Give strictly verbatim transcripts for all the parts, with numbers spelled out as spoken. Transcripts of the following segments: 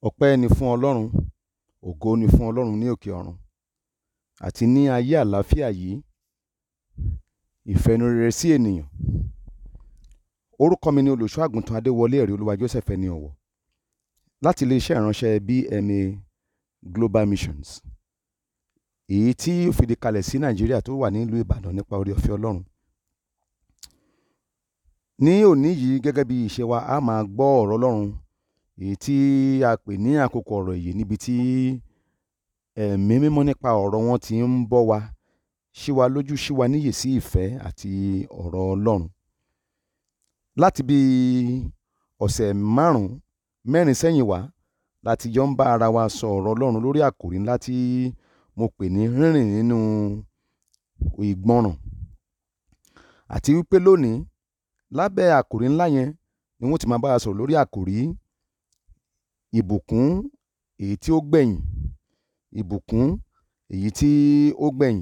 Ọpẹ́ ni fún Ọlọ́run, ògo ni fún Ọlọ́run ní òkè ọ̀run, àti ní ayé àlàáfíà yìí, ìfẹ́nurere sí ènìyàn. Orúkọ mi ni olùṣọ́ àgùntàn Adéwọlé ẹ̀rí olúwa Joseph ẹni ọ̀wọ̀, láti iléeṣẹ́ ìránṣẹ́ B M A Global Missions, èyí tí ó fìdí kalẹ̀ sí Nàìjíríà tó wà nílùú Ìbàdàn nípa oore ọ̀fẹ́ Ọlọ́run. Ní òní yìí, gẹ́gẹ́ bí ìṣe wa, a máa gbọ́ ọ̀rọ̀ Ọlọ́run, èyí tí a pè ní àkókò ọ̀rọ̀ ìyè, níbi tí ẹ̀mí mímọ́ nípa ọ̀rọ̀ wọn ti ń bọ́ wa, ṣí wa lójú, ṣí wa níyè sí ìfẹ́ àti ọ̀rọ̀ Ọlọ́run. Láti bí ọ̀sẹ̀ márùn-ún mẹ́rin sẹ́yìn wá láti jọ ń bá ara wa sọ ọ̀rọ̀ Ọlọ́run lórí àkòrí ńlá tí mo pè ní rírìn nínú ìgbọràn. Àti wípé lónìí, lábẹ́ àkòrí ńlá yẹn ni wọ́n ti máa bá wa sọ̀rọ̀ lórí àkòrí ìbùkún èyí tí ó gbẹ̀yìn. ìbùkún èyí tí ó gbẹ̀yìn.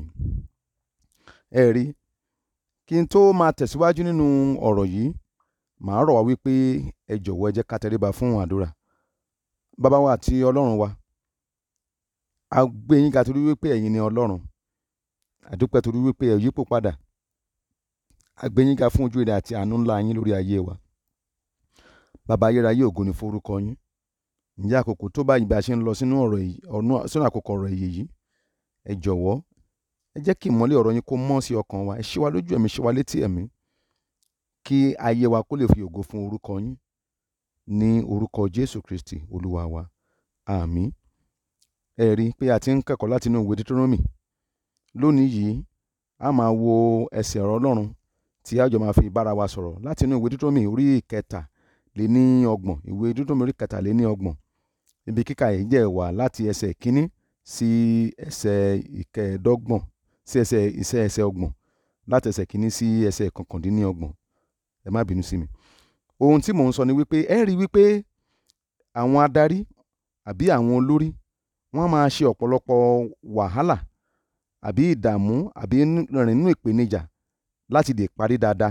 Ẹ rí, kí n tó máa tẹ̀síwájú nínú ọ̀rọ̀ yìí, màá rọ̀ wá wípé ẹ jọ̀wọ́ ẹ jẹ́ ká tẹríba fún àdúrà. Bàbá wa àti Ọlọ́run wa, a gbé yín ga torí wípé ẹ̀yin ni Ọlọ́run. A dúpẹ́ torí wípé ẹ ò yípo padà. A gbé yín ga fún ojú rere àti àánú ńlá yín lórí ayé wa. Bàbá ayérayé, ògo ni fún orúkọ yín. Ǹjẹ́ àkókò tó báyìí bí a ṣe ń lọ sínú ọ̀rọ̀ yìí, sínú àkókò ọ̀rọ̀ ìyè yìí, ẹ jọ̀wọ́ ẹ jẹ́ kí ìmọ́lẹ̀ ọ̀rọ̀ yín kó mọ́ sí ọkàn wa. Ẹ ṣí wa lójú ẹ̀mí, ṣí wa létí ẹ̀mí, kí ayé wa kó lè fi ògo fún orúkọ yín, ní orúkọ Jésù Kristi olúwa wa. Àmín. Ẹ rí pé a ti ń kẹ́kọ̀ọ́ láti inú ìwé Deuteronomy. Lónìí yìí, a máa wo ẹsẹ̀ ọ̀rọ̀ Ọlọ́run tí a jọ máa fi bára wa sọ̀rọ̀ láti inú ìwé Deuteronomy orí ìkẹta lé ní ọgbọ̀n. Ìwé Deuteronomy orí ìkẹta lé ní ọgbọ̀n. Ibi kíkà yìí jẹ́ wà láti ẹsẹ̀ kínní sí ẹsẹ̀ ìkẹẹ̀dọ́gbọ̀n sí ẹsẹ̀ ẹsẹ̀ ẹsẹ̀ ọgbọ̀n, láti ẹsẹ̀ kínní sí ẹsẹ̀ kọkàndínlọ́gbọ̀n. Ẹ má bínú sí mi. Ohun tí mò ń sọ ni wípé ẹ rí wípé àwọn adarí àbí àwọn olórí, wọ́n máa ṣe ọ̀pọ̀lọpọ̀ wàhálà àbí ìdààmú àbí rìn nínú ìpèníjà láti lè parí dáadáa.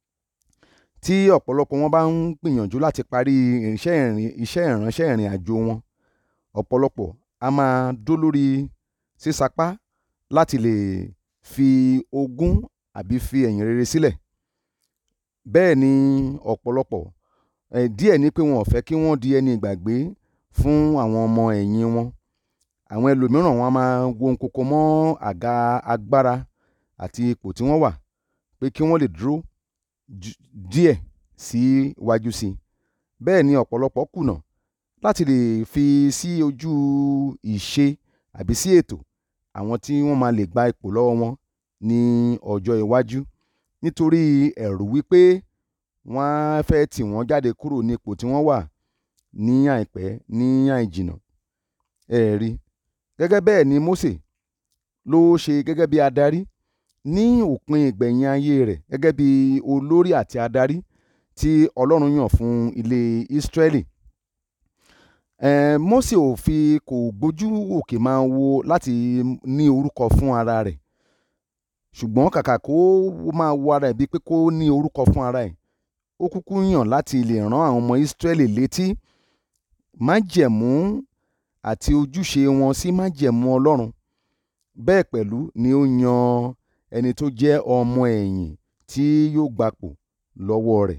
Tí ọ̀pọ̀lọpọ̀ wọn bá ń gbìyànjú láti parí iṣẹ́ ìránṣẹ́ ìrìn àjò wọn, ọ̀pọ̀lọpọ̀ a máa dó lórí sísapá láti lè fi ogún àbí fi ẹ̀yìn rere sílẹ̀. Bẹ́ẹ̀ ni ọ̀pọ̀lọpọ̀ díẹ̀ ní pé wọn ò fẹ́ kí wọ́n di ẹni ìgbàgbé fún àwọn ọmọ ẹ̀yìn wọn. Àwọn ẹlòmíràn wọn a máa wo nkoko mọ́ àga agbára àti ipò tí wọ́n wà, pé kí wọ́n lè dúró díẹ̀ sí iwájú sí i. Bẹ́ẹ̀ ni ọ̀pọ̀lọpọ̀ kùnà láti lè fi sí ojú ìṣe àbí sí ètò àwọn tí wọ́n máa lè gba ipò lọ́wọ́ wọn ní ọjọ́ iwájú, nítorí ẹ̀rù wípé wọ́n á fẹ́ tì wọ́n jáde kúrò ní ipò tí wọ́n wà ní àìpẹ́ ní àìjìnà. Ẹ rí, gẹ́gẹ́ bẹ́ẹ̀ ni Mósè ló ṣe gẹ́gẹ́ bí adarí ní òpin ìgbẹ̀yìn ayé rẹ̀, gẹ́gẹ́ bí olórí àti adarí tí Ọlọ́run yàn fún ilé Ísírẹ́lì. Eh, Mósè ò fi kò gbójú òkè máa wo láti ní orúkọ fún ara rẹ̀, ṣùgbọ́n kàkà kó máa wo ara ẹ̀ bíi pé kó ní orúkọ fún ara ẹ̀, ó kúkú yàn láti lè rán àwọn ọmọ Ísírẹ́lì létí májẹ̀mú àti ojúṣe wọn sí májẹ̀mú Ọlọ́run. Bẹ́ẹ̀ pẹ̀lú ni ó yan ẹni tó jẹ́ ọmọ ẹ̀yìn tí yóò gbapò lọ́wọ́ rẹ̀.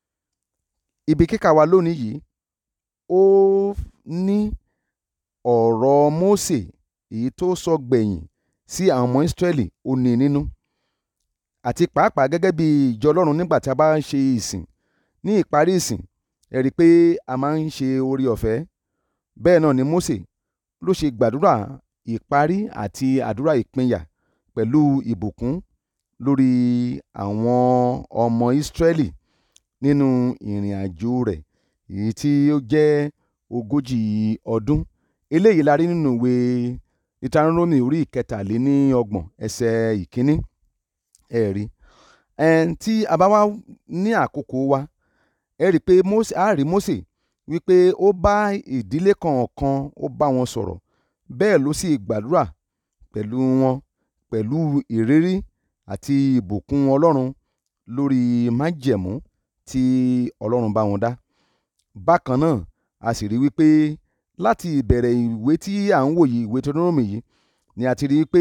Ibi kíkà wa lónìí yìí, ó ní ọ̀rọ̀ Mósè èyí tó sọ gbẹ̀yìn sí àwọn ọmọ Ísírẹ́lì, ó ní nínú. Àti pàápàá gẹ́gẹ́ bí ìjọ Ọlọ́run, nígbà tí a bá ń ṣe ìsìn, ní ìparí ìsìn, ẹ rí i pé a máa ń ṣe oore ọ̀fẹ́. Bẹ́ẹ̀ náà ni Mósè ló ṣe gbàdúrà ìparí àti àdúrà ìpínyà pẹ̀lú ìbùkún lórí àwọn ọmọ Ísírẹ́lì nínú ìrìn àjò rẹ̀ èyí tí ó jẹ́ ogójì ọdún. Eléyìí la rí nínú ìwé Deuteronomy orí ìkẹtàléníọgbọ̀n ẹsẹ̀ ìkíní. Ẹ rí, ẹn tí a bá wá ní àkókò wa, ẹ rí i pé Mósè, a rí Mósè wípé ó bá ìdílé kọ̀ọ̀kan, ó bá wọn sọ̀rọ̀. Bẹ́ẹ̀ ló sì gbàdúrà pẹ̀lú wọn, pẹ̀lú ìrírí àti ìbùkún Ọlọ́run lórí májẹ̀mú tí Ọlọ́run bá wọn dá. Bákan náà, a sì rí wípé láti ìbẹ̀rẹ̀ ìwé tí à ń wò yìí, ìwé Deuteronomy yìí, ni a ti rí i pé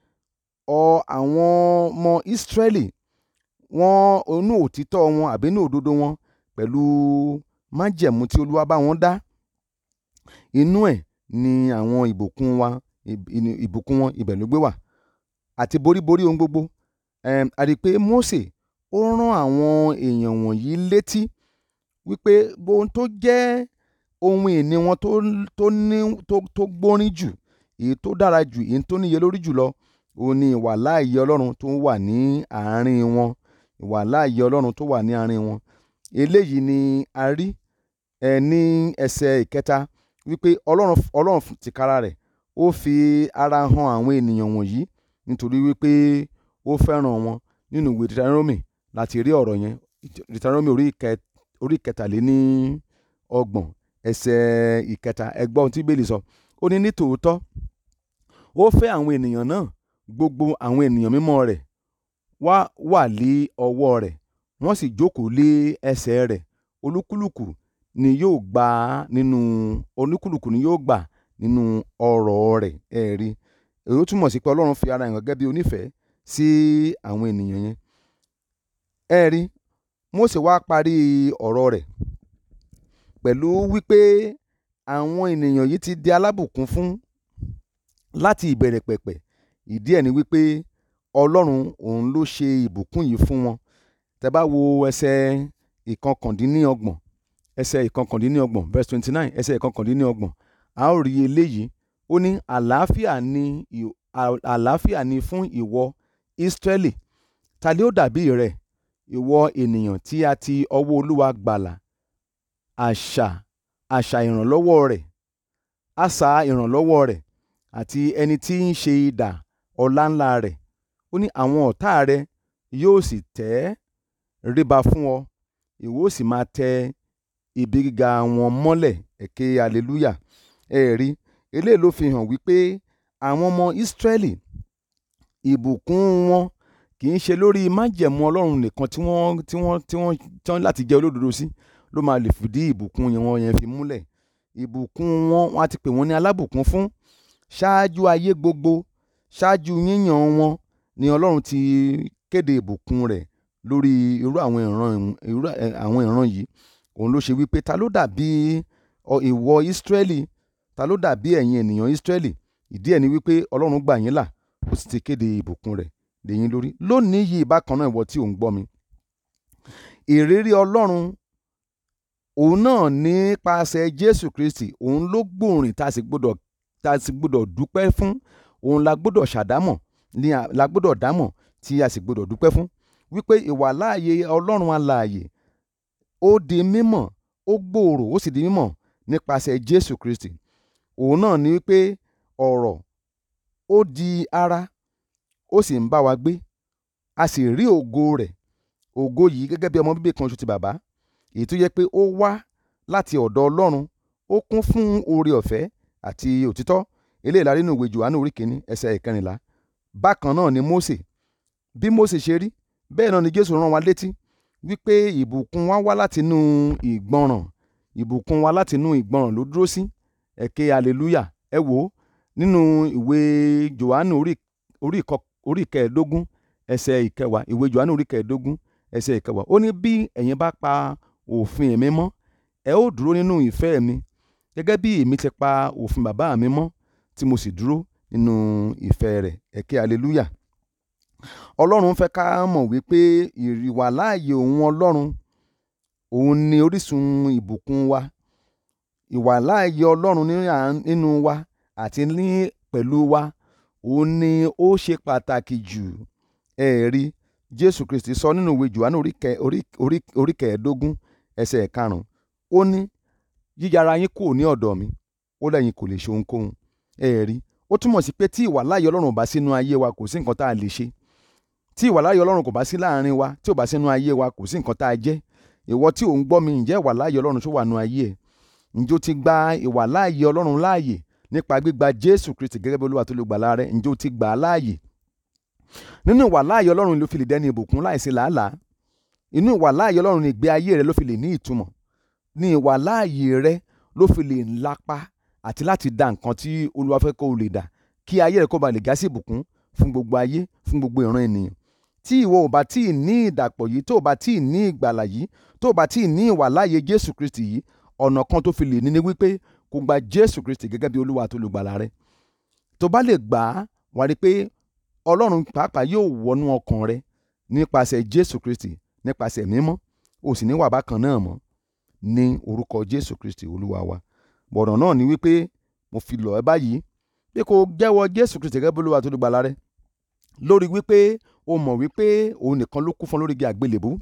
ọ àwọn ọmọ Ísírẹ́lì wọ́n inú òtítọ́ wọn àbí inú òdodo wọn pẹ̀lú májẹ̀mú tí Olúwa bá wọn dá, inú ẹ̀ ni àwọn ìbùkún wa ìbùkún wọn ibẹ̀ ló gbé wà, àti boríborí ohun gbogbo. um, a rí i pé Mósè ó rán àwọn èèyàn wọ̀nyí létí wípé ohun tó jẹ́ ohun ìní wọn tó tó ní tó tó gbórín jù, èyí tó dára jù, èyí tó níye lórí jùlọ, òun ni ìwàláàyè Ọlọ́run tó wà ní àárín wọn, ìwàláàyè Ọlọ́run tó wà ní àárín wọn. Eléyìí ni a rí ẹ ní ẹsẹ̀ ìkẹta wípé Ọlọ́run Ọlọ́run tìkára rẹ̀ ó fi ara hàn àwọn ènìyàn wọ̀nyí nítorí wípé ó fẹ́ràn wọn. Nínú ìwé Deuteronomy láti rí ọ̀rọ̀ yẹn, Deuteronomy orí kẹtàléní ọgbọ̀n ẹsẹ̀ ìkẹta, ẹ gbọ́ ohun tí Bíbélì sọ. Ó ní nítòótọ́ ó fẹ́ àwọn ènìyàn náà, gbogbo àwọn ènìyàn mímọ́ rẹ̀ wá wà lé ọwọ́ rẹ̀, wọ́n sì jókòó lé ẹsẹ̀ rẹ̀, olúkúlùkù ni yóò gbà nínú olúkúlùkù ni yóò gbà nínú ọrọ̀ rẹ̀. ẹ rí èyí ó túmọ̀ sí pé Ọlọ́run fi ara hàn gẹ́gẹ́ bí onífẹ̀ẹ́ sí àwọn ènìyàn yẹn. ẹ rí Mósè wá parí ọ̀rọ̀ rẹ̀ pẹ̀lú wípé àwọn ènìyàn yìí ti di alábùkún fún láti ìbẹ̀rẹ̀ pẹ̀pẹ̀. Ìdí ẹ̀ ni wípé Ọlọ́run òun ló ṣe ìbùkún yìí fún wọn. Tẹ́ bá wo ẹsẹ̀ ìkọkàndínlọ́gbọ̀n ẹsẹ̀ ìkọkàndínlọ́gbọ̀n verse twenty nine, ẹsẹ̀ ìkọkàndínlọ́gbọ̀n, a ó rí eléyìí. Ó ní àlàáfíà ni àlàáfíà ni fún ìwọ Ísírẹ́lì, ta ni ó dàbí rẹ, ìwọ ènìyàn tí a ti ọwọ́ Olúwa gbàlà, àṣà àṣà ìrànlọ́wọ́ rẹ̀ asà ìrànlọ́wọ́ rẹ̀ àti ẹni tí ń ṣe idà ọláńlá rẹ̀. Ó ní àwọn ọ̀tá rẹ yóò sì tẹ́ ríba fún ọ, ìwọ ó sì máa tẹ ibi gíga wọn mọ́lẹ̀. Ẹ ké hallelujah. ẹ rí eléyìí ló fi hàn wípé àwọn ọmọ Ísírẹ́lì ìbùkún wọn kì í ṣe lórí májẹ̀mú Ọlọ́run nìkan tí wọ́n tí wọ́n tí wọ́n tán láti jẹ́ olódodo sí ló máa lè fìdí ìbùkún yẹn wọn yẹn fi múlẹ̀. Ìbùkún wọn, wọ́n á ti pè wọ́n ní alábùkún fún ṣáájú ayé gbogbo. Ṣáájú yíyàn wọn ni Ọlọ́run ti kéde ìbùkún rẹ̀ lórí irú àwọn ìran irú àwọn ìran yìí. Òun ló ṣe wípé ta ló dàbí ìwọ Ísírẹ́lì, ta ló dàbí ẹ̀yin ènìyàn Ísírẹ́lì. Ìdí ẹ̀ ni wípé Ọlọ́run gbà yín là, ó sì ti kéde ìbùkún rẹ̀ lé yín lórí. Lónìí yìí bákan náà, ìwọ tí ò ń gbọ́ mi, ìrírí Ọlọ́run òun náà nípasẹ̀ Jésù Kristi, òun ló gbòòrìn tá a sì gbọ́dọ̀ tá a sì gbọ́dọ̀ dúpẹ́ fún, òun la gbọ́dọ̀ ṣàdámọ̀ ní la gbọ́dọ̀ dámọ̀ tí a sì gbọ́dọ̀ dúpẹ́ fún wípé ìwàláàyè Ọlọ́run alààyè ó di mímọ̀, ó gbòòrò, ó sì di mímọ̀ nípasẹ̀ Jésù Kristi. Òun náà ni wípé ọ̀rọ̀ ó di ara, ó sì ń bá wa gbé, a sì rí ògo rẹ̀. Ògo yìí gẹ́gẹ́ bí ọmọ bíbí kan ṣoṣo ti bàbá, èyí tó yẹ pé ó wá láti ọ̀dọ̀ Ọlọ́run, ó kún fún oore ọ̀fẹ́ àti òtítọ́. Eléyìí la rí nínú ìwé Jòhánù orí kìíní ẹsẹ̀ ìkẹrìnlá. Bákan náà ni Mósè, bí Mósè ṣe rí, bẹ́ẹ̀ náà ni Jésù rán wa létí wípé ìbùkún wa wá látinú ìgbọràn. Ìbùkún wa látinú ìgbọràn ló dúró sí. Ẹ ké hallelujah. Ẹ wò ó nínú ìwé Jòhánù orí kẹẹ̀ẹ́dógún ẹsẹ̀ ìkẹwàá, ìwé Jòhánù orí kẹẹ̀ẹ́dógún ẹsẹ̀ ìkẹwàá. Ó ní bí ẹ̀yin bá pa òfin mi mọ́, ẹ ó dúró nínú ìfẹ́ mi, gẹ́gẹ́ bí èmi ti pa òfin bàbá mi mọ́ tí mo sì dúró nínú ìfẹ́ rẹ̀. Ẹ ké hallelujah. Ọlọ́run fẹ́ ká mọ̀ wípé ìwàláàyè òun Ọlọ́run, òun ni orísun ìbùkún wa. Ìwàláàyè Ọlọ́run nínú wa àti ní pẹ̀lú wa, òun ni ó ṣe pàtàkì jù. Ẹ rí Jésù Kristi sọ nínú ìwé Jòhánù orí kẹẹ̀ẹ́dógún ẹsẹ̀ ìkarùn-ún. Ó ní yíyára yín kúrò ní ọ̀dọ̀ mi, ó lẹ́yìn kò lè ṣe ohunkóhun. Ẹ rí ó túmọ̀ sí pé tí ìwàláàyè Ọlọ́run ò bá sínú ayé wa, kò sí nǹkan tá a lè ṣe. Tí ìwàláàyè Ọlọ́run kò bá sí láàrin wa, tí ò bá sínú ayé wa, kò sí nǹkan tá a jẹ́. Ìwọ tí ò ń gbọ́ mi, ǹjẹ́ ìwàláàyè Ọlọ́run tó wà nínú ayé ẹ̀? Ǹjẹ́ o ti gba ìwàláàyè Ọlọ́run láàyè nípa gbígba Jésù Kristi gẹ́gẹ́ bí Olúwa tó olùgbàlà rẹ? Ǹjẹ́ o ti gbà á láàyè? Nínú ìwàláàyè Ọlọ́run ló fi lè dẹni ìbùkún láìsí làálàá. Inú ìwàláàyè Ọlọ́run ni ìgbé ayé rẹ ló fi lè ní ìtumọ̀. Ní ìwàláàyè rẹ ló fi lè lápa àti láti dá nǹkan tí Olúwa fẹ́ kó o lè dá, kí ayé rẹ kó ba lè já sí ìbùkún fún gbogbo ayé, fún gbogbo ìran ènìyàn. Tí ìwọ ò bá tí ì ní ìdàpọ̀ yìí, tó ò bá tí ì ní ìgbàlà yìí, tó ò bá tí ì ní ìwàláàyè Jésù Kristi yìí, ọ̀nà kan tó fi lè ní ni wípé kó gba Jésù Kristi gẹ́gẹ́ bí Olúwa àti olùgbàlà rẹ. Tó bá lè gbà á, wà á rí pé Ọlọ́run pàápàá yóò wọnú ọkàn rẹ nípasẹ̀ Jésù Kristi, nípasẹ̀ mímọ́, o sì ní wà bákan náà mọ́ ní orúkọ Jésù Kristi Olúwa wa. Bọ̀rọ̀ náà ni wípé mo fi lọ̀ ẹ́ báyìí pé kó jẹ́wọ́ Jésù Kristi gẹ́gẹ́ bí Olúwa àti olùgbàlà rẹ, lórí wípé o mọ̀ wípé òun nìkan ló kú fún lórí igi àgbélébú,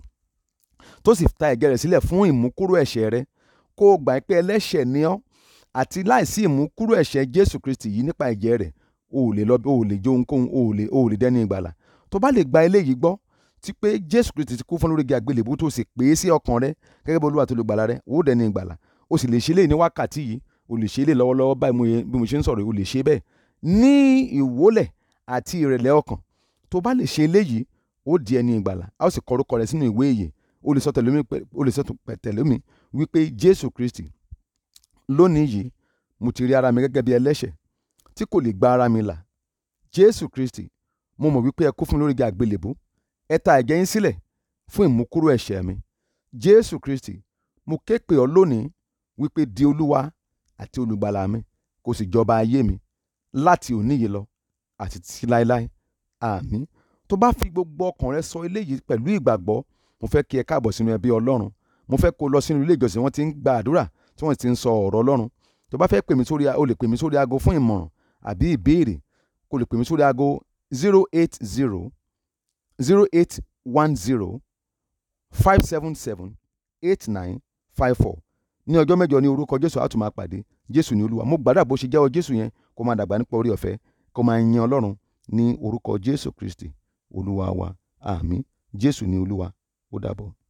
tó sì ta ẹ̀jẹ̀ rẹ̀ sílẹ̀ fún ìmúkúrò ẹ̀ṣẹ̀ rẹ, kó o gbà pé ẹlẹ́ṣẹ̀ ni ọ́, àti láìsí ìmúkúrò ẹ̀ṣẹ̀ Jésù Kristi yìí nípa ẹ̀jẹ̀ rẹ̀, o ò lè lọ o ò lè jó ohunkóhun, o ò lè o ò lè dẹ́ni ìgbàlà. Tó bá lè gba eléyìí gbọ́, tí pé Jésù Kristi ti kú fún lórí igi àgbélébú, tó sì pè é sí ọkàn rẹ gẹ́gẹ́ bí Olúwa àti olùgbàlà rẹ, o ó dẹ́ni ìgbàlà. O sì lè ṣe eléyìí ní wákàtí yìí, o lè ṣe eléyìí lọ́wọ́lọ́wọ́ báyìí bí mo ṣe ń sọ̀rọ̀, o lè ṣe bẹ́ẹ̀ ní ìwólẹ̀ àti ìrẹ̀lẹ̀ ọkàn. Tó bá lè ṣe eléyìí, ó di ẹni ìgbàlà, a ó sì kọ orúkọ rẹ sínú ìwé ìyè. O lè sọ tẹ̀lé mi o lè sọ tẹ̀lé mi wípé Jésù Kristi, lónìí yìí mo ti rí ara mi gẹ́gẹ́ bí ẹlẹ́ṣẹ̀ tí kò lè gba ara mi là. Jésù Kristi, mo mọ̀ wípé ẹ kú fún mi lórí igi àgbélébú, ẹ ta ẹ̀jẹ̀ yín sílẹ̀ fún ìmúkúrò ẹ̀ṣẹ̀ mi. Jésù Kristi, mo ké pè ọ́ lónìí wípé di Olúwa àti olùgbàlà mi, kó sì jọba ayé mi láti òní yìí lọ àti títí láéláé. Àmín. Tó bá fi gbogbo ọkàn rẹ sọ eléyìí pẹ̀lú ìgbàgbọ́, mo fẹ́ kí ẹ káàbọ̀ sínú ẹbí Ọlọ́run. Mo fẹ́ kó lọ sínú ilé ìjọsìn wọ́n ti ń gba àdúrà, tí wọ́n ti ń sọ ọ̀rọ̀ Ọlọ́run. Tó bá fẹ́ pè mí sórí, o lè pè mí sórí aago fún ìmọ̀ràn àbí ìbéèrè. Kó lè pè mí sórí aago zero eight zero zero eight one zero five seven seven eight nine five four. Ní ọjọ́ mẹ́jọ ní orúkọ Jésù a tún máa pàdé. Jésù ni Olúwa. Mo gbàdúrà bó ṣe jẹ́wọ́ Jésù yẹn, kó máa dàgbà nípa orí ọ̀fẹ́, kó máa yin Ọlọ́run ní orúkọ Jésù Kristi Olúwa wa. Àmín. Jésù ni Olúwa. Ó dàbọ̀.